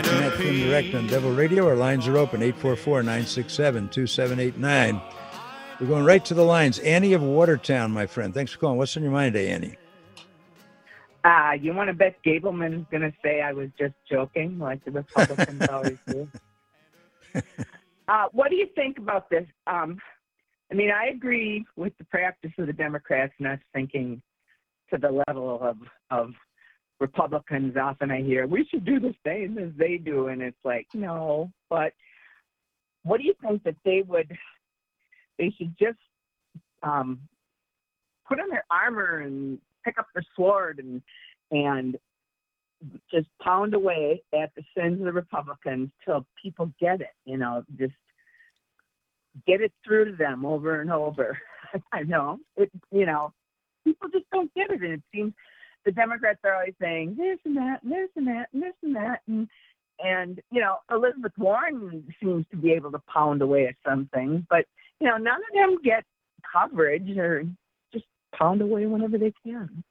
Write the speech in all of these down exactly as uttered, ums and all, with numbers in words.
back to Matt Kim Direct on Devil Radio. Our lines are open, eight four four, nine six seven, two seven eight nine. We're going right to the lines. Annie of Watertown, my friend. Thanks for calling. What's on your mind today, Annie? Uh, you want to bet Gableman's going to say I was just joking, like the Republicans always do? Uh, what do you think about this? Um, I mean, I agree with the practice of the Democrats not thinking to the level of, of Republicans. Often I hear, we should do the same as they do, and it's like, no. But what do you think that they would, they should just um, put on their armor and pick up their sword and and just pound away at the sins of the Republicans till people get it, you know, just get it through to them over and over. I know, it, you know, people just don't get it. And it seems the Democrats are always saying this and that, and this and that, and this and that. And, and, you know, Elizabeth Warren seems to be able to pound away at some things, but, you know, none of them get coverage or just pound away whenever they can.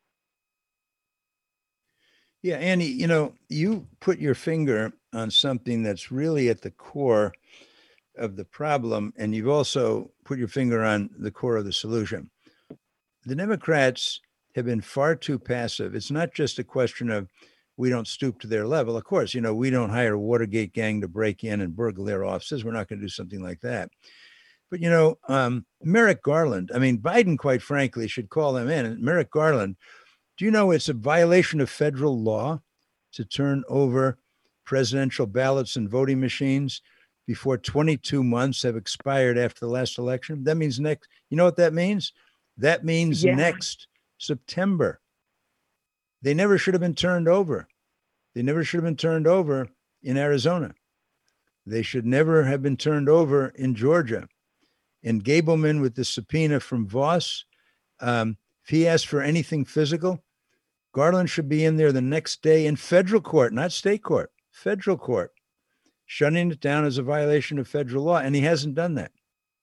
Yeah, Annie, you know, you put your finger on something that's really at the core of the problem, and you've also put your finger on the core of the solution. The Democrats have been far too passive. It's not just a question of we don't stoop to their level. Of course, you know, we don't hire a Watergate gang to break in and burgle their offices. We're not going to do something like that. But, you know, um, Merrick Garland, I mean, Biden, quite frankly, should call them in. And Merrick Garland, do you know it's a violation of federal law to turn over presidential ballots and voting machines before twenty-two months have expired after the last election? That means next, you know what that means? That means yeah. next September. They never should have been turned over. They never should have been turned over in Arizona. They should never have been turned over in Georgia. And Gableman with the subpoena from Voss, um, if he asked for anything physical, Garland should be in there the next day in federal court, not state court, federal court, shutting it down as a violation of federal law. And he hasn't done that.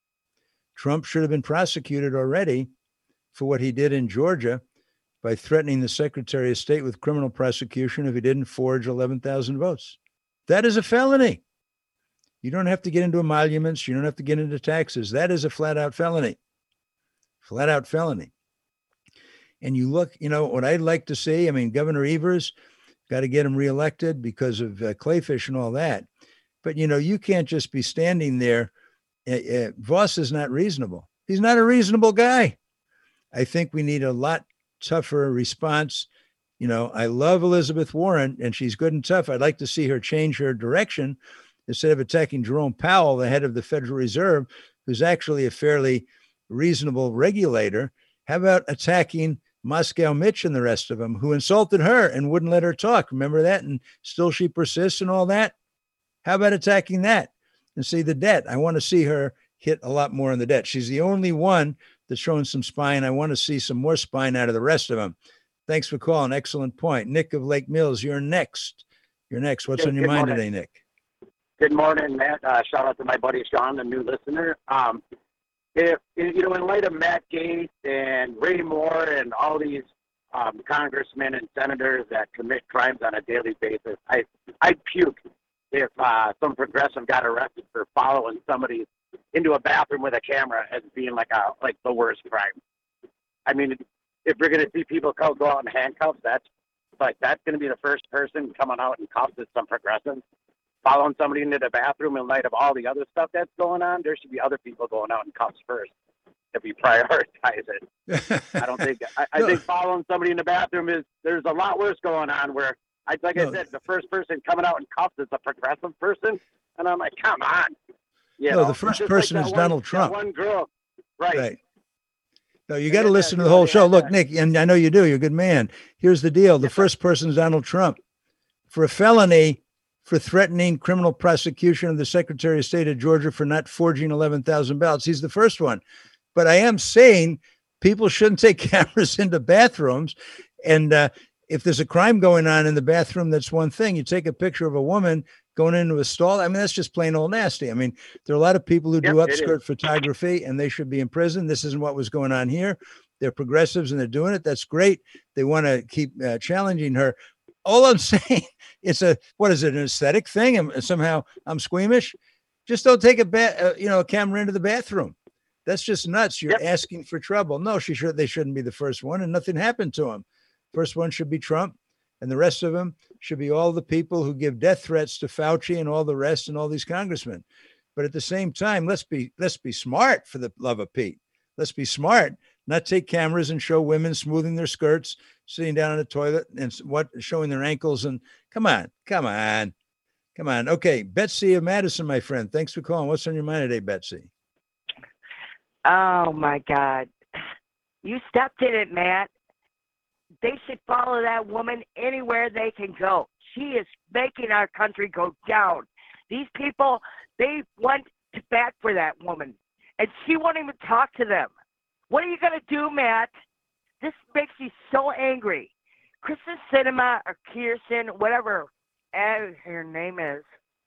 Trump should have been prosecuted already for what he did in Georgia by threatening the Secretary of State with criminal prosecution if he didn't forge eleven thousand votes. That is a felony. You don't have to get into emoluments. You don't have to get into taxes. That is a flat out felony. Flat out felony. And you look, you know, what I'd like to see, I mean, Governor Evers, got to get him reelected because of uh, Clayfish and all that. But, you know, you can't just be standing there. Uh, uh, Voss is not reasonable. He's not a reasonable guy. I think we need a lot tougher response. You know, I love Elizabeth Warren, and she's good and tough. I'd like to see her change her direction instead of attacking Jerome Powell, the head of the Federal Reserve, who's actually a fairly reasonable regulator. How about attacking Moscow Mitch and the rest of them who insulted her and wouldn't let her talk? Remember that? And still she persists and all that. How about attacking that and see the debt? I want to see her hit a lot more on the debt. She's the only one that's showing some spine. I want to see some more spine out of the rest of them. Thanks for calling. Excellent point. Nick of Lake Mills, you're next. You're next. What's Good, on your mind morning. today, Nick? Good morning, Matt. Uh, shout out to my buddy Sean, the new listener. Um, if, you know, in light of Matt Gaetz and Ray Moore and all these um, congressmen and senators that commit crimes on a daily basis, I I'd puke if uh, some progressive got arrested for following somebody into a bathroom with a camera as being like a like the worst crime. I mean, if you're going to see people go go out in handcuffs, that's like that's going to be the first person coming out in cuffs is some progressive. Following somebody into the bathroom in light of all the other stuff that's going on, there should be other people going out in cuffs first if we prioritize it. I don't think, I, I no. think following somebody in the bathroom is, there's a lot worse going on where, I like no. I said, the first person coming out in cuffs is a progressive person. And I'm like, come on. You no, know, the first just person like is one, Donald Trump. One girl. Right. Right. No, you got to listen to the whole show. Look, Nick, and I know you do. You're a good man. Here's the deal. The first person is Donald Trump. For a felony, for threatening criminal prosecution of the Secretary of State of Georgia for not forging eleven thousand ballots. He's the first one. But I am saying people shouldn't take cameras into bathrooms. And uh, if there's a crime going on in the bathroom, that's one thing. You take a picture of a woman going into a stall. I mean, that's just plain old nasty. I mean, there are a lot of people who yep, do upskirt photography and they should be in prison. This isn't what was going on here. They're progressives and they're doing it. That's great. They want to keep uh, challenging her. all I'm saying, it's a, what is it, an aesthetic thing? And somehow I'm squeamish. Just don't take a ba- uh, you know, a camera into the bathroom. That's just nuts. You're Yep. asking for trouble. No, she should. They shouldn't be the first one, and nothing happened to him. First one should be Trump, and the rest of them should be all the people who give death threats to Fauci and all the rest and all these congressmen. But at the same time, let's be let's be smart, for the love of Pete. Let's be smart. Not take cameras and show women smoothing their skirts, sitting down in the toilet, and what showing their ankles. And come on, come on, come on. Okay, Betsy of Madison, my friend. Thanks for calling. What's on your mind today, Betsy? Oh my God. You stepped in it, Matt. They should follow that woman anywhere they can go. She is making our country go down. These people, they went to bat for that woman, and she won't even talk to them. What are you going to do, Matt? This makes me so angry. Kristen Sinema or Kirsten, whatever her name is,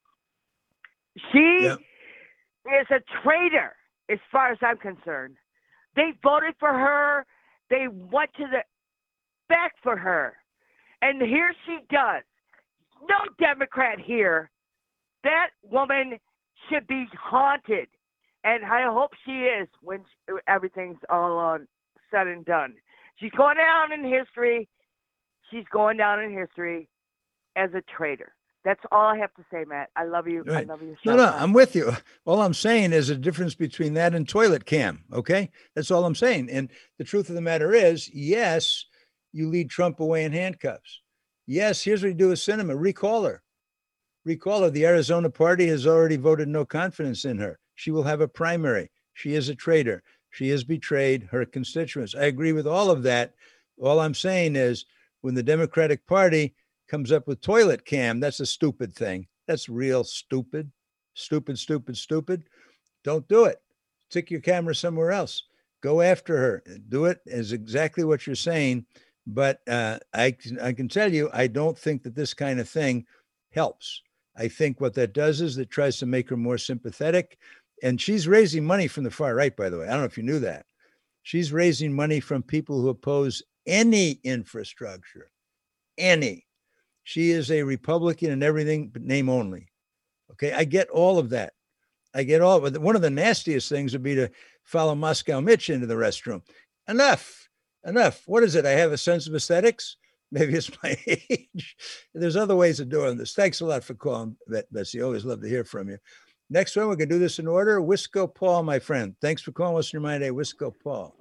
she Yeah. is a traitor as far as I'm concerned. They voted for her. They went to the back for her. And here she does. No Democrat here. That woman should be haunted. And I hope she is when she, everything's all on said and done. She's going down in history. She's going down in history as a traitor. That's all I have to say, Matt. I love you. Right. I love you. No, no, I'm with you. All I'm saying is a difference between that and toilet cam. Okay. That's all I'm saying. And the truth of the matter is, yes, you lead Trump away in handcuffs. Yes. Here's what you do with Sinema. Recall her. Recall her. The Arizona party has already voted no confidence in her. She will have a primary. She is a traitor. She has betrayed her constituents. I agree with all of that. All I'm saying is when the Democratic Party comes up with toilet cam, that's a stupid thing. That's real stupid, stupid, stupid, stupid. Don't do it. Stick your camera somewhere else. Go after her. Do it is exactly what you're saying. But uh, I, I can tell you, I don't think that this kind of thing helps. I think what that does is it tries to make her more sympathetic. And she's raising money from the far right, by the way. I don't know if you knew that. She's raising money from people who oppose any infrastructure, any. She is a Republican and everything but name only. Okay, I get all of that. I get all of it. One of the nastiest things would be to follow Moscow Mitch into the restroom. Enough, enough. What is it? I have a sense of aesthetics. Maybe it's my age. There's other ways of doing this. Thanks a lot for calling, Betsy. Always love to hear from you. Next one, we're going to do this in order. Wisco Paul, my friend. Thanks for calling. What's in your mind today? Wisco Paul.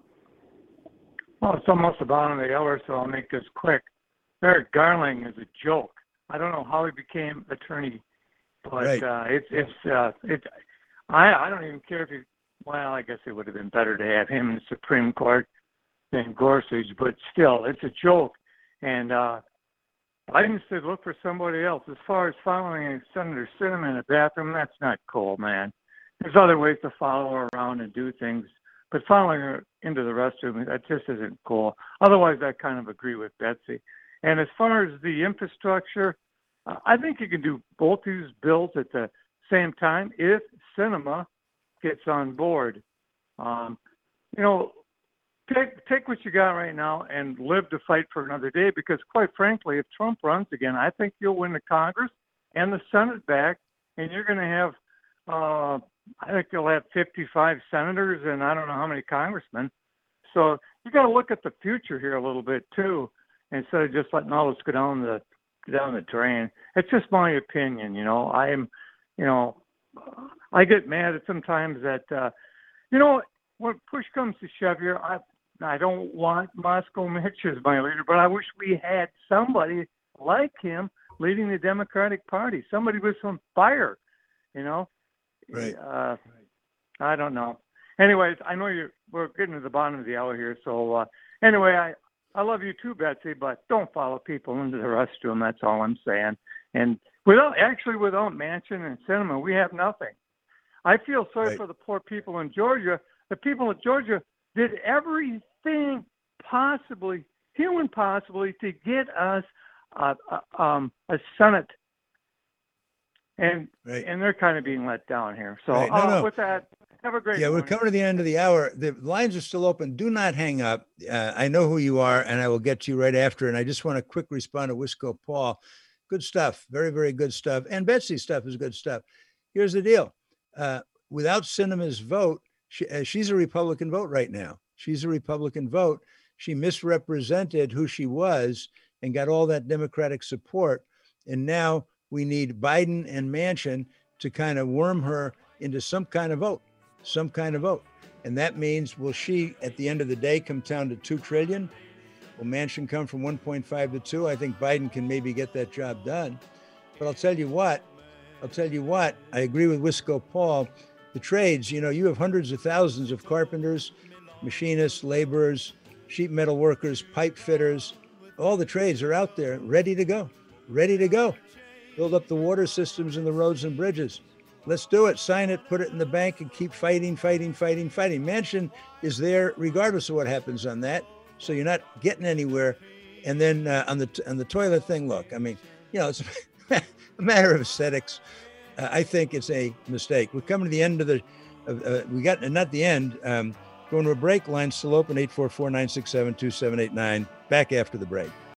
Well, it's almost the bottom of the hour, so I'll make this quick. Merrick Garland is a joke. I don't know how he became attorney, but Right. uh, it's it's uh, it's. I I don't even care if he. Well, I guess it would have been better to have him in the Supreme Court than Gorsuch, but still, it's a joke. And uh, Biden said, look for somebody else. As far as following Senator Sinema in a bathroom, that's not cool, man. There's other ways to follow her around and do things, but following her into the restroom, that just isn't cool. Otherwise, I kind of agree with Betsy. And as far as the infrastructure, uh, I think you can do both these bills at the same time if Sinema gets on board. Um, you know, take take what you got right now and live to fight for another day, because quite frankly, if Trump runs again, I think you'll win the Congress and the Senate back, and you're going to have, uh, I think you'll have fifty-five senators and I don't know how many congressmen. So you got to look at the future here a little bit too, instead of just letting all this go down the down the drain. It's just my opinion, you know. I am, you know, I get mad at sometimes that, uh, you know, when push comes to shove here, I I don't want Moscow Mitch as my leader, but I wish we had somebody like him leading the Democratic Party, somebody with some fire, you know. Right. Uh, I don't know. Anyways, I know you're we're getting to the bottom of the hour here, so uh, anyway, I. I love you too, Betsy, but don't follow people into the restroom. That's all I'm saying. And without actually without Manchin and Sinema, we have nothing. I feel sorry Right. for the poor people in Georgia. The people of Georgia did everything possibly, human possibly, to get us a, a, um, a Senate, and Right. and they're kind of being let down here. So Right. No, uh, no. with that, Have a great Yeah, we're morning. coming to the end of the hour. The lines are still open. Do not hang up. Uh, I know who you are, and I will get to you right after. And I just want to quick respond to Wisco Paul. Good stuff. Very, very good stuff. And Betsy's stuff is good stuff. Here's the deal. Uh, without Sinema's vote, she, uh, she's a Republican vote right now. She's a Republican vote. She misrepresented who she was and got all that Democratic support. And now we need Biden and Manchin to kind of worm her into some kind of vote. some kind of vote. And that means, will she, at the end of the day, come down to two trillion? Will Manchin come from one point five to two? I think Biden can maybe get that job done. But I'll tell you what, I'll tell you what, I agree with Wisco Paul. The trades, you know, you have hundreds of thousands of carpenters, machinists, laborers, sheet metal workers, pipe fitters. All the trades are out there ready to go, ready to go. Build up the water systems and the roads and bridges. Let's do it. Sign it, put it in the bank, and keep fighting, fighting, fighting, fighting. Manchin is there regardless of what happens on that. So you're not getting anywhere. And then uh, on the on the toilet thing, look, I mean, you know, it's a matter of aesthetics. Uh, I think it's a mistake. We're coming to the end of the, of, uh, we got, not the end, um, going to a break. Line still open, eight four four, nine six seven, two seven eight nine. Back after the break.